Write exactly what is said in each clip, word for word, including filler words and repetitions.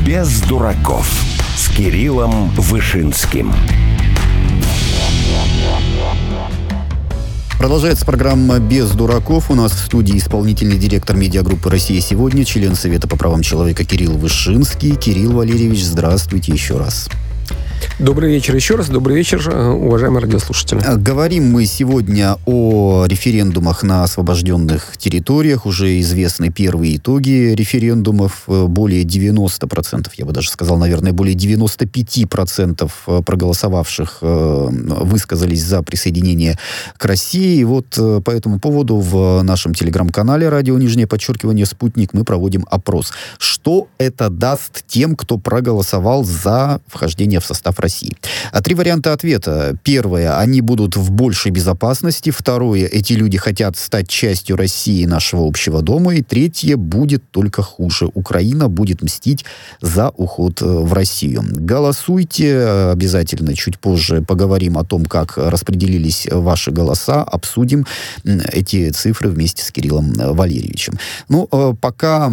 Без дураков с Кириллом Вышинским. Продолжается программа «Без дураков». У нас в студии исполнительный директор медиагруппы «Россия сегодня», член Совета по правам человека Кирилл Вышинский. Кирилл Валерьевич, здравствуйте еще раз. Добрый вечер еще раз. Добрый вечер, уважаемые радиослушатели. Говорим мы сегодня о референдумах на освобожденных территориях. Уже известны первые итоги референдумов. Более девяносто процентов, я бы даже сказал, наверное, более девяносто пять процентов проголосовавших высказались за присоединение к России. И вот по этому поводу в нашем телеграм-канале «Радио нижнее подчеркивание Спутник» мы проводим опрос. Что это даст тем, кто проголосовал за вхождение в состав России? А три варианта ответа. Первое, они будут в большей безопасности. Второе, эти люди хотят стать частью России, нашего общего дома. И третье, будет только хуже. Украина будет мстить за уход в Россию. Голосуйте. Обязательно чуть позже поговорим о том, как распределились ваши голоса. Обсудим эти цифры вместе с Кириллом Валерьевичем. Ну, пока...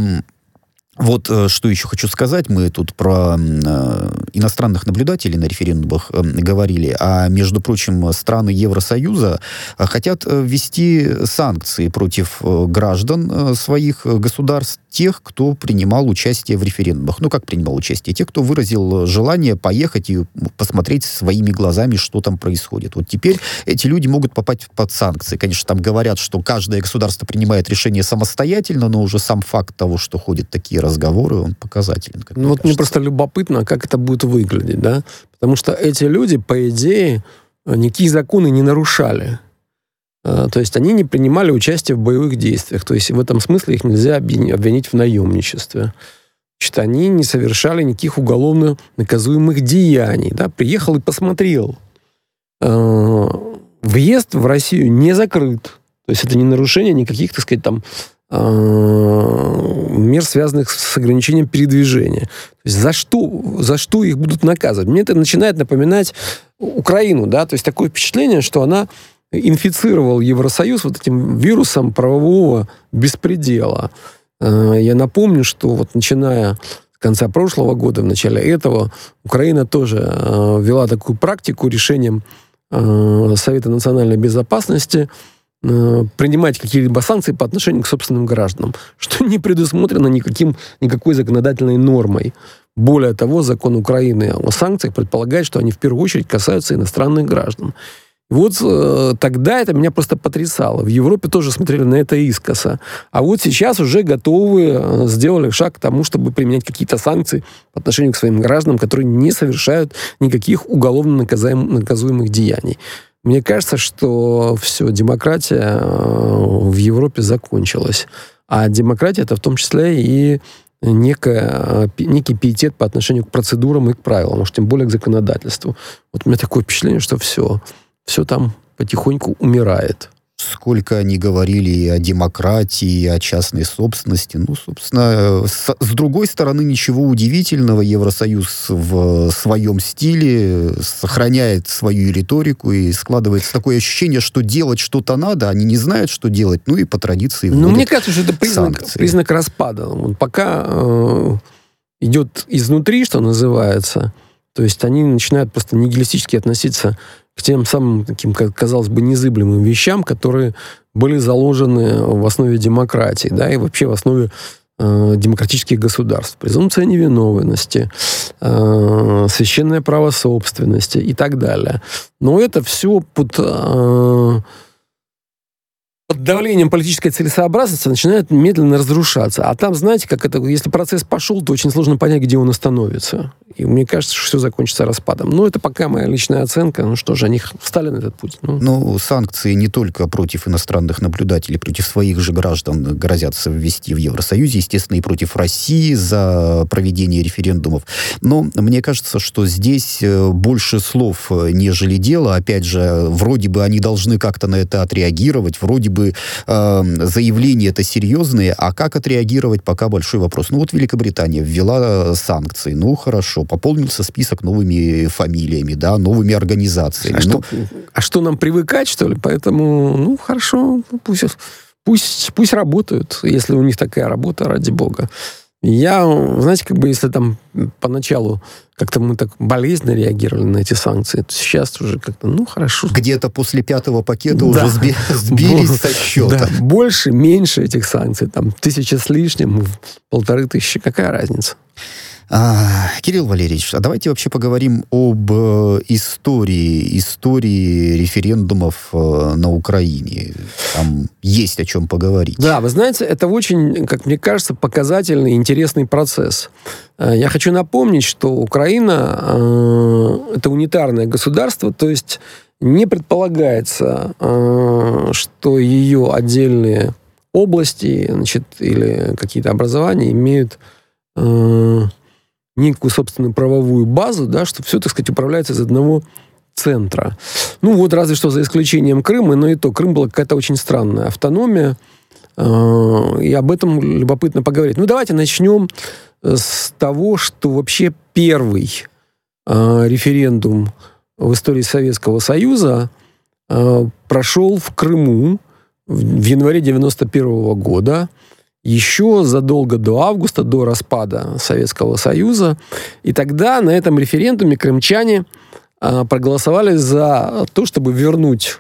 Вот что еще хочу сказать. Мы тут про э, иностранных наблюдателей на референдумах э, говорили, а, между прочим, страны Евросоюза хотят ввести санкции против граждан э, своих государств, тех, кто принимал участие в референдумах. Ну, как принимал участие? Тех, кто выразил желание поехать и посмотреть своими глазами, что там происходит. Вот теперь эти люди могут попасть под санкции. Конечно, там говорят, что каждое государство принимает решение самостоятельно, но уже сам факт того, что ходят такие разговоры, он показателен. Ну, мне вот кажется. Мне просто любопытно, как это будет выглядеть, да? Потому что эти люди, по идее, никакие законы не нарушали. То есть они не принимали участие в боевых действиях. То есть в этом смысле их нельзя обвинить в наемничестве. Значит, они не совершали никаких уголовно наказуемых деяний. Да? Приехал и посмотрел. Въезд в Россию не закрыт. То есть это не нарушение никаких, так сказать, там, мер, связанных с ограничением передвижения. То есть за что, за что их будут наказывать? Мне это начинает напоминать Украину. Да? То есть такое впечатление, что она инфицировал Евросоюз вот этим вирусом правового беспредела. Я напомню, что вот начиная с конца прошлого года, в начале этого, Украина тоже ввела такую практику решением Совета национальной безопасности принимать какие-либо санкции по отношению к собственным гражданам, что не предусмотрено никаким, никакой законодательной нормой. Более того, закон Украины о санкциях предполагает, что они в первую очередь касаются иностранных граждан. Вот э, тогда это меня просто потрясало. В Европе тоже смотрели на это искоса. А вот сейчас уже готовы, э, сделали шаг к тому, чтобы применять какие-то санкции по отношению к своим гражданам, которые не совершают никаких уголовно наказаем, наказуемых деяний. Мне кажется, что все, демократия э, в Европе закончилась. А демократия — это в том числе и некое, некий пиетет по отношению к процедурам и к правилам, уж тем более к законодательству. Вот у меня такое впечатление, что все... все там потихоньку умирает. Сколько они говорили и о демократии, и о частной собственности. Ну, собственно, с, с другой стороны, ничего удивительного. Евросоюз в своем стиле сохраняет свою риторику, и складывается такое ощущение, что делать что-то надо, они не знают, что делать, ну и по традиции вводят. Ну, мне кажется, что это признак, признак распада. Вот пока э, идет изнутри, что называется, то есть они начинают просто нигилистически относиться к тем самым таким, казалось бы, незыблемым вещам, которые были заложены в основе демократии, да, и вообще в основе э, демократических государств. Презумпция невиновности, э, священное право собственности и так далее. Но это все под... Э, под давлением политической целесообразности начинает медленно разрушаться. А там, знаете, как это, если процесс пошел, то очень сложно понять, где он остановится. И мне кажется, что все закончится распадом. Но это пока моя личная оценка. Ну что же, они встали на этот путь. Ну, ну санкции не только против иностранных наблюдателей, против своих же граждан грозятся ввести в Евросоюзе, естественно, и против России за проведение референдумов. Но мне кажется, что здесь больше слов, нежели дела. Опять же, вроде бы они должны как-то на это отреагировать, вроде бы бы э, заявления это серьезные, а как отреагировать, пока большой вопрос. Ну вот Великобритания ввела санкции, ну хорошо, пополнился список новыми фамилиями, да, новыми организациями. А, ну, что, а что, нам привыкать, что ли? Поэтому, ну хорошо, пусть, пусть, пусть работают, если у них такая работа, ради бога. Я, знаете, как бы если там поначалу как-то мы так болезненно реагировали на эти санкции, то сейчас уже как-то, ну, хорошо. Где-то после пятого пакета да. уже сби- сбились со счета. Да. Больше, меньше этих санкций, там, тысяча с лишним, полторы тысячи, какая разница? А, Кирилл Валерьевич, а давайте вообще поговорим об э, истории, истории референдумов э, на Украине. Там есть о чем поговорить. Да, вы знаете, это очень, как мне кажется, показательный, интересный процесс. Я хочу напомнить, что Украина э, это унитарное государство, то есть не предполагается, э, что ее отдельные области, значит, или какие-то образования имеют э, некую собственную правовую базу, да, что все, так сказать, управляется из одного центра. Ну вот разве что за исключением Крыма, но и то, Крым была какая-то очень странная автономия, э, и об этом любопытно поговорить. Ну давайте начнем с того, что вообще первый э, референдум в истории Советского Союза э, прошел в Крыму в, в январе девяносто первого года, еще задолго до августа, до распада Советского Союза. И тогда на этом референдуме крымчане э, проголосовали за то, чтобы вернуть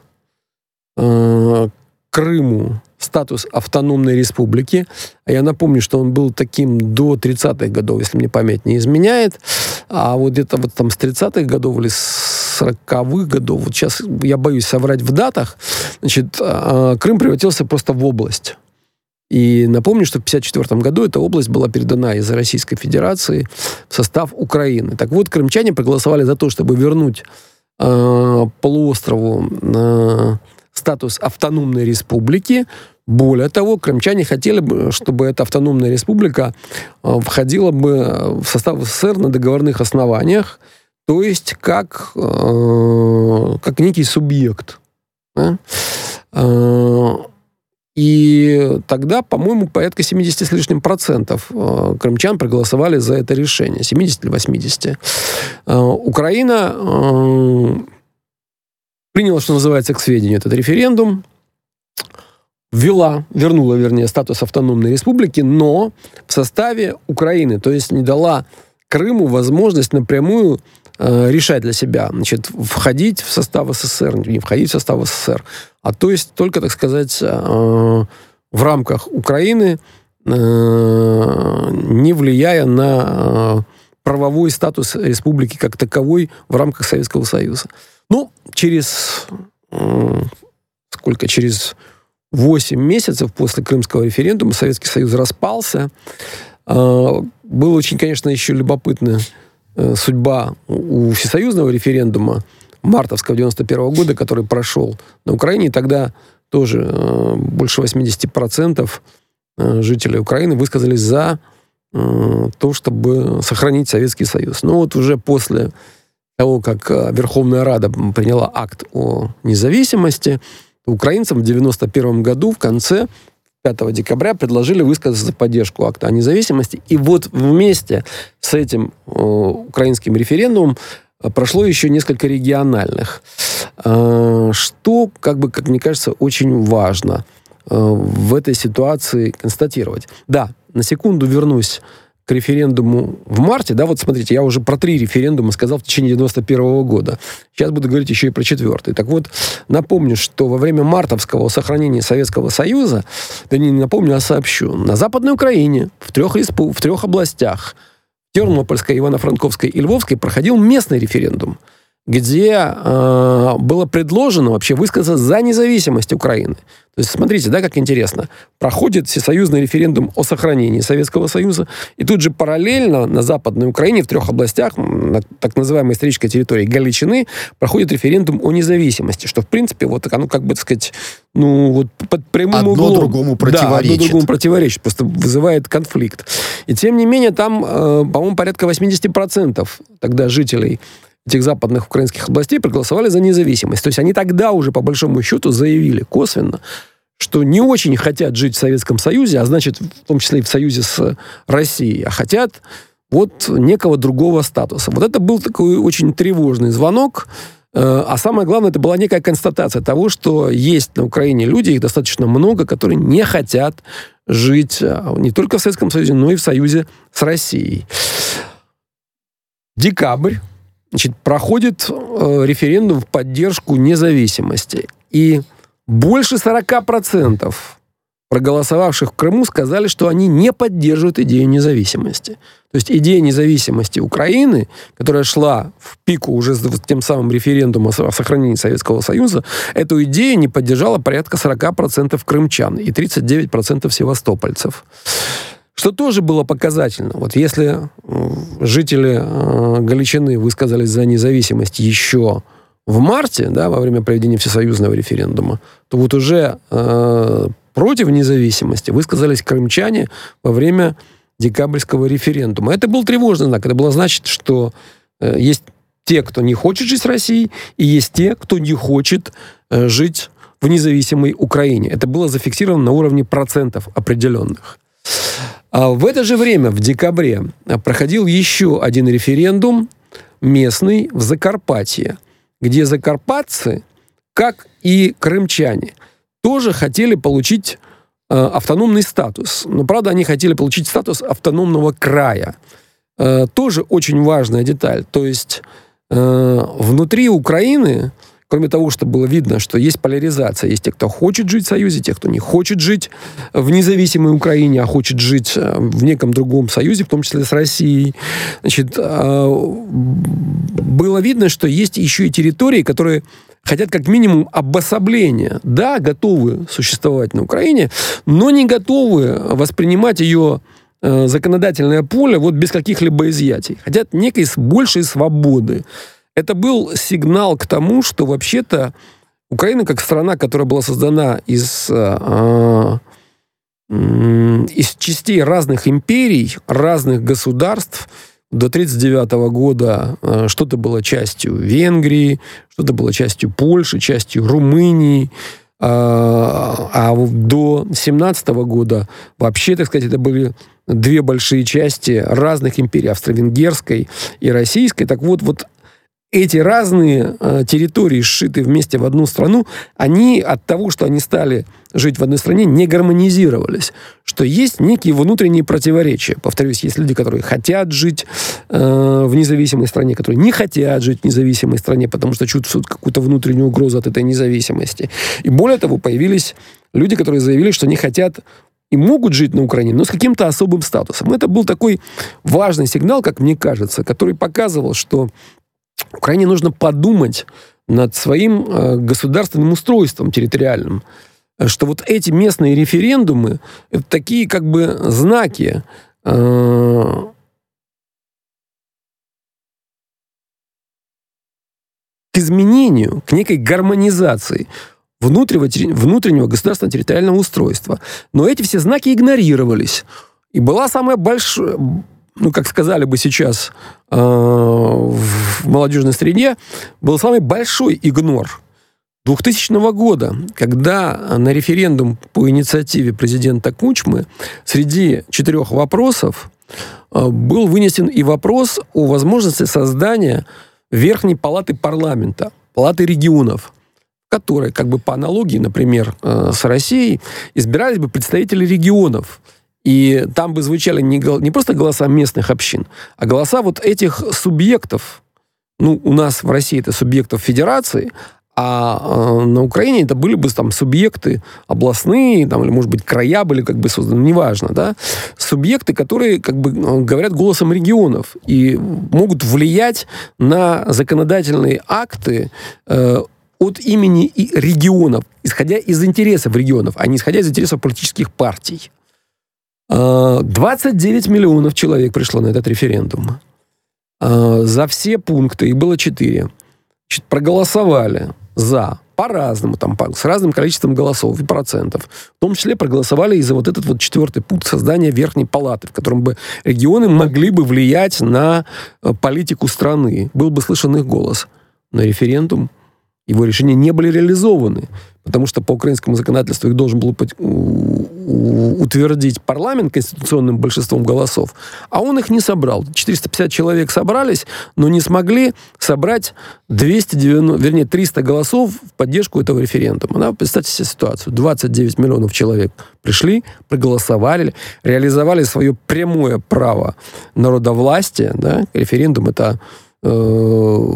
э, Крыму статус автономной республики. Я напомню, что он был таким до тридцатых годов, если мне память не изменяет. А вот где-то вот там с тридцатых годов или с сороковых годов, вот сейчас я боюсь соврать в датах, значит, э, Крым превратился просто в область. И напомню, что в тысяча девятьсот пятьдесят четвёртом году эта область была передана из Российской Федерации в состав Украины. Так вот, крымчане проголосовали за то, чтобы вернуть э, полуострову э, статус автономной республики. Более того, крымчане хотели бы, чтобы эта автономная республика э, входила бы в состав СССР на договорных основаниях, то есть как, э, как некий субъект. Да? Э, И тогда, по-моему, порядка семьдесят с лишним процентов э, крымчан проголосовали за это решение. семьдесят или восемьдесят. Э, Украина э, приняла, что называется, к сведению этот референдум, ввела, вернула, вернее, статус автономной республики, но в составе Украины, то есть не дала Крыму возможность напрямую э, решать для себя, значит, входить в состав СССР, не входить в состав СССР, а то есть только, так сказать, э, в рамках Украины, э, не влияя на э, правовой статус республики как таковой в рамках Советского Союза. Ну, через э, сколько? Через восемь месяцев после Крымского референдума Советский Союз распался. Э, было очень, конечно, еще любопытно э, судьба у всесоюзного референдума мартовского девяносто первого года, который прошел на Украине. И тогда тоже э, больше восемьдесят процентов э, жителей Украины высказались за э, то, чтобы сохранить Советский Союз. Но вот уже после того, как Верховная Рада приняла акт о независимости, украинцам в девяносто первом году в конце пятого декабря предложили высказаться за поддержку акта о независимости. И вот вместе с этим э, украинским референдумом прошло еще несколько региональных. Э, что, как бы, как мне кажется, очень важно э, в этой ситуации констатировать. Да, на секунду вернусь к референдуму в марте. Да, вот смотрите, я уже про три референдума сказал в течение девяносто первого года. Сейчас буду говорить еще и про четвертый. Так вот, напомню, что во время мартовского сохранения Советского Союза, да не напомню, а сообщу, на Западной Украине в трех, респу- в трех областях, Тернопольской, Ивано-Франковской и Львовской, проходил местный референдум, где э, было предложено вообще высказаться за независимость Украины. То есть, смотрите, да, как интересно. Проходит всесоюзный референдум о сохранении Советского Союза, и тут же параллельно на Западной Украине в трех областях, на так называемой исторической территории Галичины, проходит референдум о независимости, что, в принципе, вот оно, как бы, так сказать, ну, вот под прямым углом... Одно другому противоречит. Да, одно другому противоречит, просто вызывает конфликт. И, тем не менее, там, э, по-моему, порядка восемьдесят процентов тогда жителей этих западных украинских областей проголосовали за независимость. То есть они тогда уже, по большому счету, заявили косвенно, что не очень хотят жить в Советском Союзе, а значит, в том числе и в союзе с Россией, а хотят вот некого другого статуса. Вот это был такой очень тревожный звонок, а самое главное, это была некая констатация того, что есть на Украине люди, их достаточно много, которые не хотят жить не только в Советском Союзе, но и в союзе с Россией. Декабрь. Значит, проходит э, референдум в поддержку независимости. И больше сорок процентов проголосовавших в Крыму сказали, что они не поддерживают идею независимости. То есть идея независимости Украины, которая шла в пику уже с тем самым референдумом о сохранении Советского Союза, эту идею не поддержала порядка сорок процентов крымчан и тридцать девять процентов севастопольцев. Что тоже было показательно. Вот если жители э, Галичины высказались за независимость еще в марте, да, во время проведения всесоюзного референдума, то вот уже э, против независимости высказались крымчане во время декабрьского референдума. Это был тревожный знак. Это было значит, что э, есть те, кто не хочет жить с Россией, и есть те, кто не хочет э, жить в независимой Украине. Это было зафиксировано на уровне процентов определенных. А в это же время, в декабре, проходил еще один референдум местный в Закарпатье, где закарпатцы, как и крымчане, тоже хотели получить э, автономный статус. Но, правда, они хотели получить статус автономного края. Э, тоже очень важная деталь. То есть э, внутри Украины, кроме того, что было видно, что есть поляризация, есть те, кто хочет жить в Союзе, те, кто не хочет жить в независимой Украине, а хочет жить в неком другом союзе, в том числе с Россией. Значит, было видно, что есть еще и территории, которые хотят как минимум обособления. Да, готовы существовать на Украине, но не готовы воспринимать ее законодательное поле вот без каких-либо изъятий. Хотят некой большей свободы. Это был сигнал к тому, что вообще-то Украина, как страна, которая была создана из, э, э, из частей разных империй, разных государств, до тридцать девятого года э, что-то было частью Венгрии, что-то было частью Польши, частью Румынии, э, а до семнадцатого года вообще, так сказать, это были две большие части разных империй, австро-венгерской и российской. Так вот, вот эти разные э, территории, сшитые вместе в одну страну, они от того, что они стали жить в одной стране, не гармонизировались. Что есть некие внутренние противоречия. Повторюсь, есть люди, которые хотят жить э, в независимой стране, которые не хотят жить в независимой стране, потому что чувствуют какую-то внутреннюю угрозу от этой независимости. И более того, появились люди, которые заявили, что не хотят и могут жить на Украине, но с каким-то особым статусом. Это был такой важный сигнал, как мне кажется, который показывал, что Украине нужно подумать над своим э, государственным устройством территориальным, что вот эти местные референдумы — это такие как бы знаки э, к изменению, к некой гармонизации внутреннего, внутреннего государственного территориального устройства. Но эти все знаки игнорировались. И была самая большая... ну, как сказали бы сейчас э, в молодежной среде, был самый большой игнор двухтысячного года, когда на референдум по инициативе президента Кучмы среди четырех вопросов э, был вынесен и вопрос о возможности создания Верхней палаты парламента, палаты регионов, в которой, как бы по аналогии, например, э, с Россией, избирались бы представители регионов. И там бы звучали не, не просто голоса местных общин, а голоса вот этих субъектов. Ну, у нас в России это субъектов федерации, а э, на Украине это были бы там субъекты областные, там, или, может быть, края были как бы созданы, неважно, да. Субъекты, которые как бы говорят голосом регионов и могут влиять на законодательные акты э, от имени регионов, исходя из интересов регионов, а не исходя из интересов политических партий. двадцать девять миллионов человек пришло на этот референдум. За все пункты, их было четыре, проголосовали за по-разному, там, с разным количеством голосов и процентов. В том числе проголосовали и за вот этот вот четвертый пункт создания Верхней палаты, в котором бы регионы могли бы влиять на политику страны. Был бы слышен их голос. Но референдум его решения не были реализованы, потому что по украинскому законодательству их должен был утвердить парламент конституционным большинством голосов, а он их не собрал. четыреста пятьдесят человек собрались, но не смогли собрать двести девяносто, вернее, триста голосов в поддержку этого референдума. Да? Представьте себе ситуацию. двадцать девять миллионов человек пришли, проголосовали, реализовали свое прямое право народовластия. Да? Референдум — это э,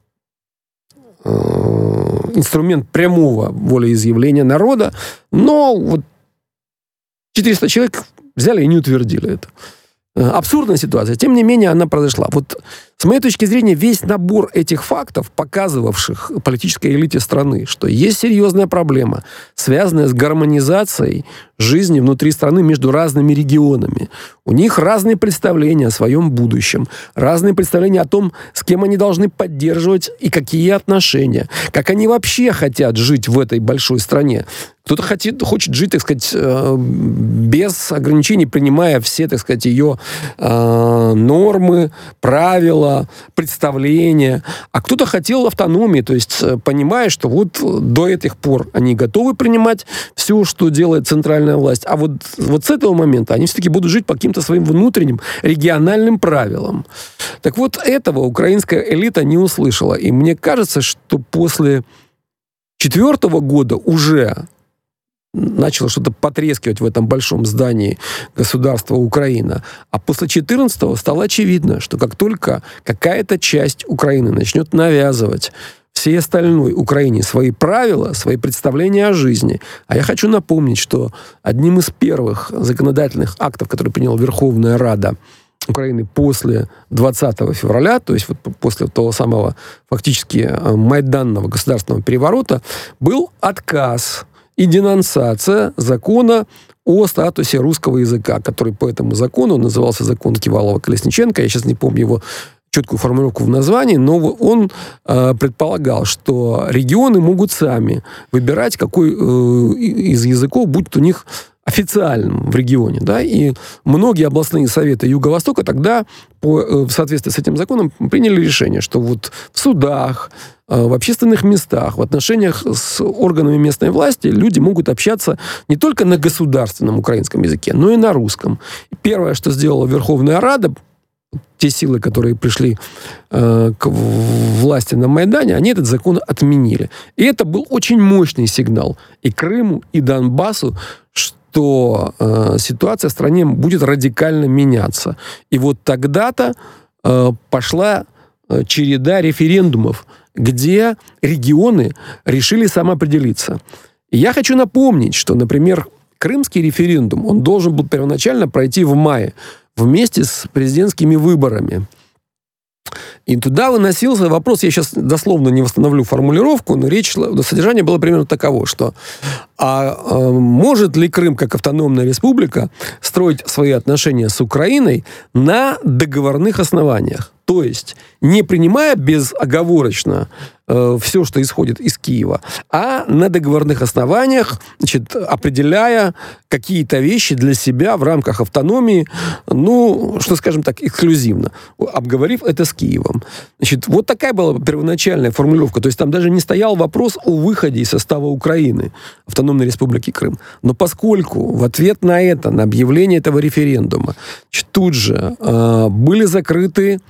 инструмент прямого волеизъявления народа, но вот четыреста человек взяли и не утвердили это. Абсурдная ситуация. Тем не менее, она произошла. Вот с моей точки зрения, весь набор этих фактов, показывавших политической элите страны, что есть серьезная проблема, связанная с гармонизацией жизни внутри страны между разными регионами. У них разные представления о своем будущем, разные представления о том, с кем они должны поддерживать и какие отношения, как они вообще хотят жить в этой большой стране. Кто-то хочет, хочет жить, так сказать, без ограничений, принимая все, так сказать, ее э, нормы, правила, представления. А кто-то хотел автономии, то есть понимая, что вот до этих пор они готовы принимать все, что делает центральная власть, а вот, вот с этого момента они все-таки будут жить по каким-то своим внутренним региональным правилам. Так вот, этого украинская элита не услышала. И мне кажется, что после четвертого года уже начало что-то потрескивать в этом большом здании государства Украина. А после четырнадцатого стало очевидно, что как только какая-то часть Украины начнет навязывать всей остальной Украине свои правила, свои представления о жизни. А я хочу напомнить, что одним из первых законодательных актов, который приняла Верховная Рада Украины после двадцатого февраля, то есть вот после того самого фактически майданного государственного переворота, был отказ и денонсация закона о статусе русского языка, который по этому закону назывался закон Кивалова-Колесниченко. Я сейчас не помню его четкую формулировку в названии, но он э, предполагал, что регионы могут сами выбирать, какой э, из языков будет у них официальным в регионе. Да? И многие областные советы Юго-Востока тогда, по, э, в соответствии с этим законом, приняли решение, что вот в судах, в общественных местах, в отношениях с органами местной власти люди могут общаться не только на государственном украинском языке, но и на русском. И первое, что сделала Верховная Рада, те силы, которые пришли э, к власти на Майдане, они этот закон отменили. И это был очень мощный сигнал и Крыму, и Донбассу, что э, ситуация в стране будет радикально меняться. И вот тогда-то э, пошла э, череда референдумов, где регионы решили самоопределиться. И я хочу напомнить, что, например, крымский референдум, он должен был первоначально пройти в мае вместе с президентскими выборами. И туда выносился вопрос, я сейчас дословно не восстановлю формулировку, но речь, содержание было примерно таково, что а, а может ли Крым, как автономная республика, строить свои отношения с Украиной на договорных основаниях? То есть не принимая безоговорочно э, все, что исходит из Киева, а на договорных основаниях, значит, определяя какие-то вещи для себя в рамках автономии, ну, что, скажем так, эксклюзивно, обговорив это с Киевом. Значит, вот такая была первоначальная формулировка. То есть там даже не стоял вопрос о выходе из состава Украины, автономной республики Крым. Но поскольку в ответ на это, на объявление этого референдума, значит, тут же э, были закрыты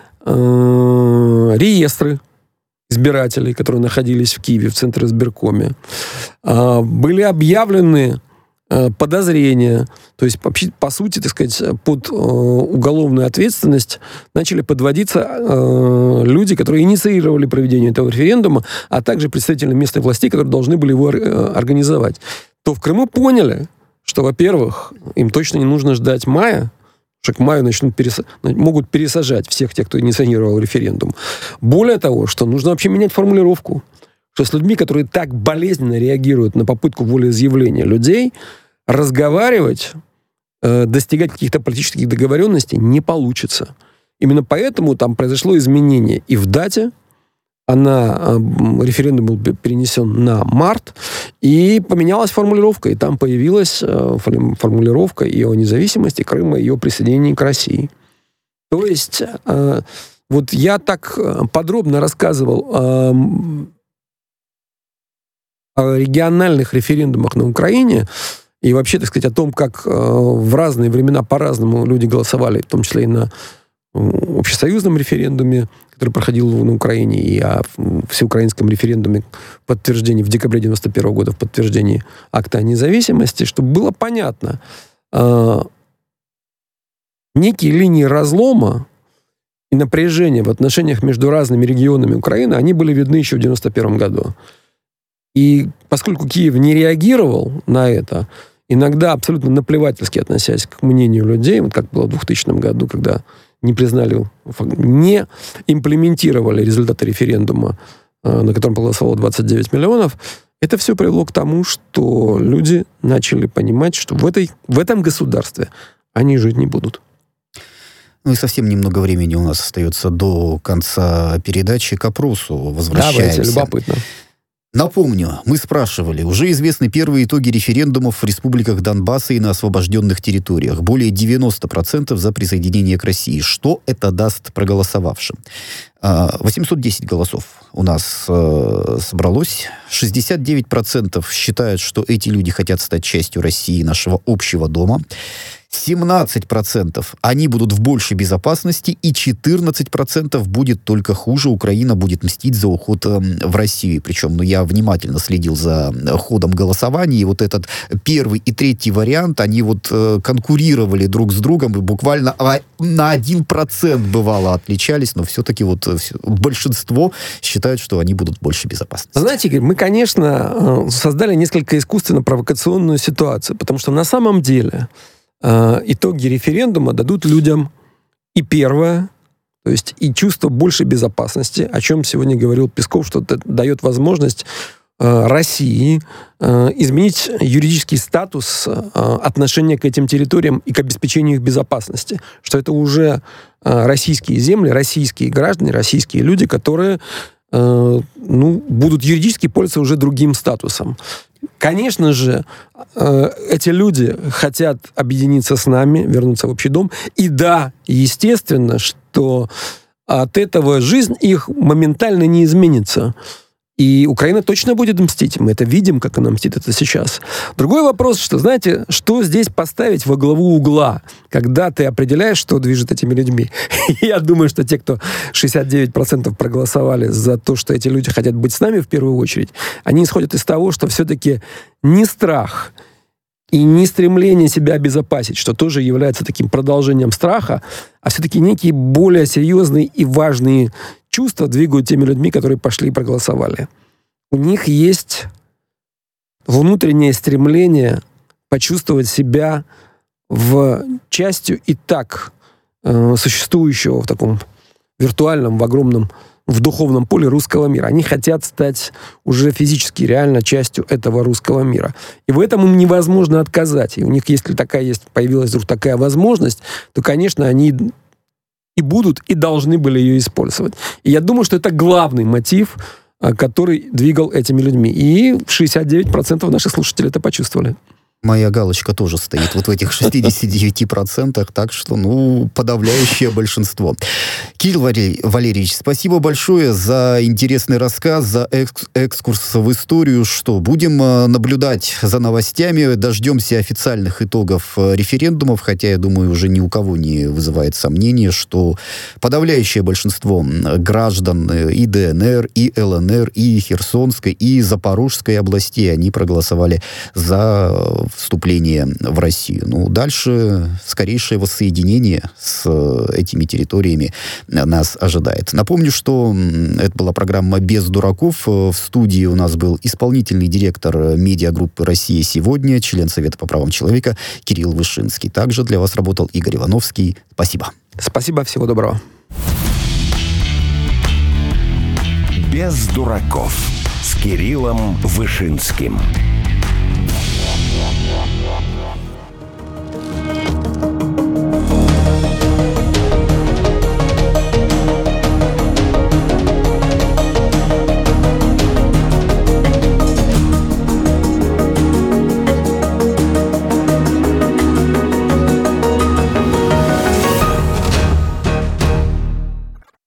реестры избирателей, которые находились в Киеве, в Центре избиркоме. Были объявлены подозрения, то есть, по сути, так сказать, под уголовную ответственность начали подводиться люди, которые инициировали проведение этого референдума, а также представители местной власти, которые должны были его организовать. То в Крыму поняли, что, во-первых, им точно не нужно ждать мая, что к маю начнут перес... могут пересажать всех тех, кто инициировал референдум. Более того, что нужно вообще менять формулировку, что с людьми, которые так болезненно реагируют на попытку волеизъявления людей, разговаривать, э, достигать каких-то политических договоренностей не получится. Именно поэтому там произошло изменение и в дате. Она, референдум был перенесен на март, и поменялась формулировка, и там появилась формулировка и о независимости Крыма, и о присоединении к России. То есть, вот я так подробно рассказывал о региональных референдумах на Украине и вообще, так сказать, о том, как э, в разные времена по-разному люди голосовали, в том числе и на общесоюзном референдуме, который проходил на Украине, и о всеукраинском референдуме в подтверждении в декабре девяносто первого года в подтверждении акта о независимости, чтобы было понятно, э, некие линии разлома и напряжения в отношениях между разными регионами Украины, они были видны еще в девяносто первом году. И поскольку Киев не реагировал на это, иногда абсолютно наплевательски относясь к мнению людей, вот как было в двухтысячном году, когда не признали, не имплементировали результаты референдума, на котором проголосовало двадцать девять миллионов, это все привело к тому, что люди начали понимать, что в, этой, в этом государстве они жить не будут. Ну и совсем немного времени у нас остается до конца передачи. К опросу возвращаемся. Давайте, любопытно. Напомню, мы спрашивали, уже известны первые итоги референдумов в республиках Донбасса и на освобожденных территориях. Более девяносто процентов за присоединение к России. Что это даст проголосовавшим? восемьсот десять голосов у нас э, собралось. шестьдесят девять процентов считают, что эти люди хотят стать частью России, нашего общего дома. семнадцать процентов они будут в большей безопасности, и четырнадцать процентов будет только хуже. Украина будет мстить за уход э, в Россию. Причем, ну, я внимательно следил за ходом голосования, и вот этот первый и третий вариант, они вот э, конкурировали друг с другом, и буквально а, на один процент бывало отличались, но все-таки вот э, все, большинство считают, что они будут в большей безопасности. Знаете, Игорь, мы, конечно, создали несколько искусственно-провокационную ситуацию, потому что на самом деле итоги референдума дадут людям и первое, то есть и чувство большей безопасности, о чем сегодня говорил Песков, что это дает возможность э, России э, изменить юридический статус э, отношения к этим территориям и к обеспечению их безопасности, что это уже э, российские земли, российские граждане, российские люди, которые э, ну, будут юридически пользоваться уже другим статусом. Конечно же, эти люди хотят объединиться с нами, вернуться в общий дом. И да, естественно, что от этого жизнь их моментально не изменится. И Украина точно будет мстить. Мы это видим, как она мстит это сейчас. Другой вопрос, что, знаете, что здесь поставить во главу угла, когда ты определяешь, что движет этими людьми. Я думаю, что те, кто шестьдесят девять процентов проголосовали за то, что эти люди хотят быть с нами в первую очередь, они исходят из того, что все-таки не страх и не стремление себя обезопасить, что тоже является таким продолжением страха, а все-таки некие более серьезные и важные чувства двигают теми людьми, которые пошли и проголосовали. У них есть внутреннее стремление почувствовать себя в частью и так э, существующего в таком виртуальном, в огромном, в духовном поле русского мира. Они хотят стать уже физически, реально частью этого русского мира. И в этом им невозможно отказать. И у них, если такая есть, появилась вдруг такая возможность, то, конечно, они и будут, и должны были ее использовать. И я думаю, что это главный мотив, который двигал этими людьми. И шестьдесят девять процентов наших слушателей это почувствовали. Моя галочка тоже стоит вот в этих шестидесяти девяти процентах, так что, ну, подавляющее большинство. Кирилл Валерьевич, спасибо большое за интересный рассказ, за экс- экскурс в историю. Что, будем наблюдать за новостями, дождемся официальных итогов референдумов, хотя, я думаю, уже ни у кого не вызывает сомнения, что подавляющее большинство граждан и ДНР, и ЛНР, и Херсонской, и Запорожской областей, они проголосовали за вступление в Россию. Ну, дальше скорейшее воссоединение с этими территориями нас ожидает. Напомню, что это была программа «Без дураков». В студии у нас был исполнительный директор медиагруппы «Россия сегодня», член Совета по правам человека Кирилл Вышинский. Также для вас работал Игорь Ивановский. Спасибо. Спасибо, всего доброго. «Без дураков» с Кириллом Вышинским.